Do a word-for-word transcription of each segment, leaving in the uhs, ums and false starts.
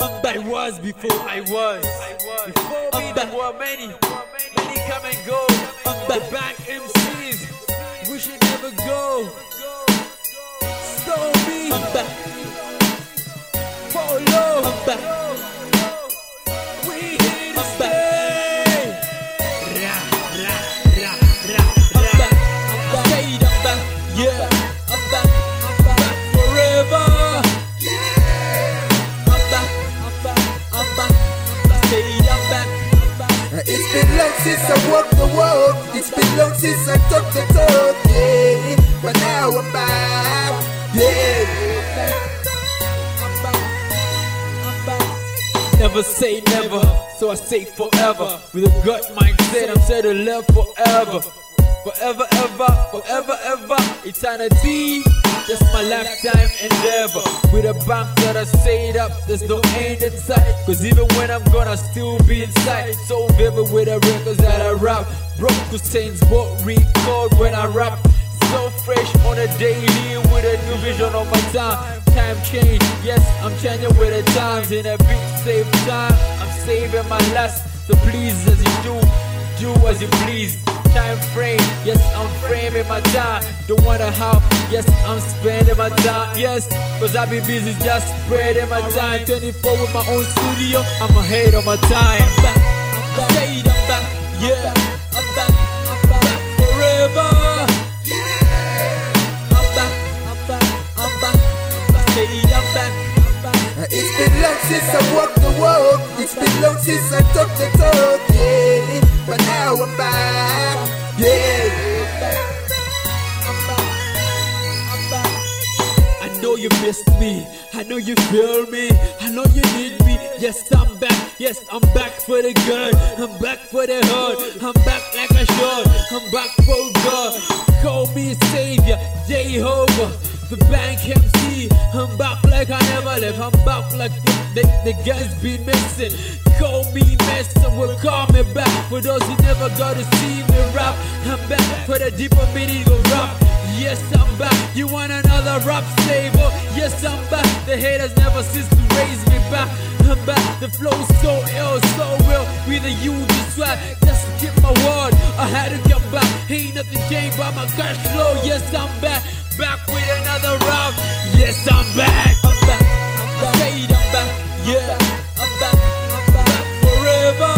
I'm back. I was before I was. Before me there were many, many come and go. I'm back. The back M Cs, we should never go. Stole me. I'm back. Follow. I'm back. We here to stay. Ra ra ra ra ra. I'm back. I'm stayed. I'm back. Yeah. I'm back. I'm back forever. It's been long since I walked the walk. It's been long since I talked the talk, yeah. But now I'm back, yeah. Never say never, so I say forever. With a gut mindset, I'm said to live forever. Forever, ever, forever, ever, eternity. Just my lifetime endeavor. With a bank that I stayed up, there's no end in sight. Cause even when I'm gone, I'll still be inside. So vivid with the records that I rap. Broke Hussein's boat record when I rap. So fresh on a daily with a new vision of my time. Time change, yes, I'm changing with the times. In a big save time, I'm saving my last. So please as you do, do as you please. Time frame, yes, I'm framing my time. Don't wonder how, yes, I'm spending my time, yes. Cause I be busy just spreading my time. twenty-four with my own studio, I'm ahead of my time. I'm back, I'm back, I'm back, yeah. I'm back, I'm back forever. I'm back, I'm back, I'm back, I'm back, I'm back. It's been long since I walked the walk. It's been long since I talked the talk, yeah. But now I'm back, yeah. I know you missed me, I know you feel me, I know you need me. Yes, I'm back, yes, I'm back for the good, I'm back for the hard, I'm back like I should, I'm back for God. Call me Savior, Jehovah, the bank M C. I'm back like I never left, I'm back like the, the, the guys been missing. Call me Mason, will call me back. For those who never got to see me rap, I'm back for the deeper meaning of rap. Yes, I'm back. You want another rap saver? Yes, I'm back. The haters never cease to raise me back. I'm back. The flow's so ill, so real. With a huge swag, just to keep my word. I had to come back. Ain't nothing changed by my cash flow. Yes, I'm back. Back with another rap. Yes, I'm back. I'm back. I'm back. I'm back. Yeah. I'm back. I'm back forever.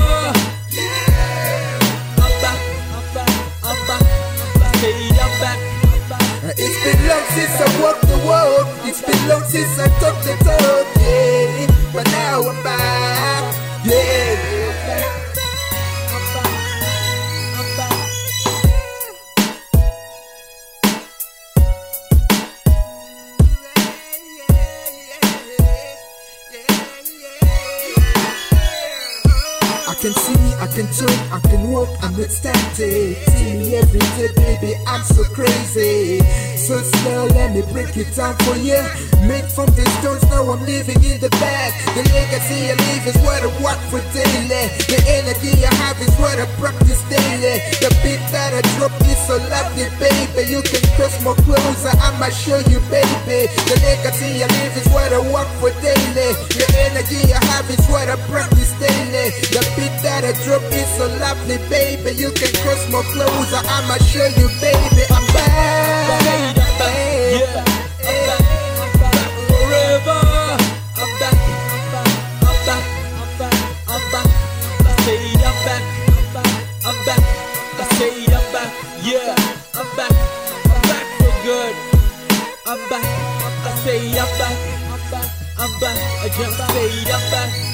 I'm back. I'm back. I'm back. I'm back. I'm back. It's been long since I walked the walk. It's been long since I talked the talk, yeah. But now I'm back, yeah. I'm back, I'm back. I can see, I can talk, I can walk, I'm ecstatic. See me every day, baby, I'm so crazy. So slow, let me break it down for you. Made from the stones, now I'm living in the bag. The legacy I leave is what I work for daily. The energy I have is what I practice daily. The beat that I drop is so lovely, baby. You can press more closer, I'ma show you, baby. The legacy I live is what I work for daily. The energy I have is what I practice daily. The beat that I drop is so lovely, baby. You can cross more closer, I'ma show you, baby. I'm back, I'm back, yeah. I'm back, I'm back forever. I'm back, I'm back, I'm back, I'm back, I'm back. I say I'm back, I'm back, I say I'm back, yeah. I'm back, I'm back for good. I'm back, I say I'm back, I'm back, I'm back. I just say I'm back.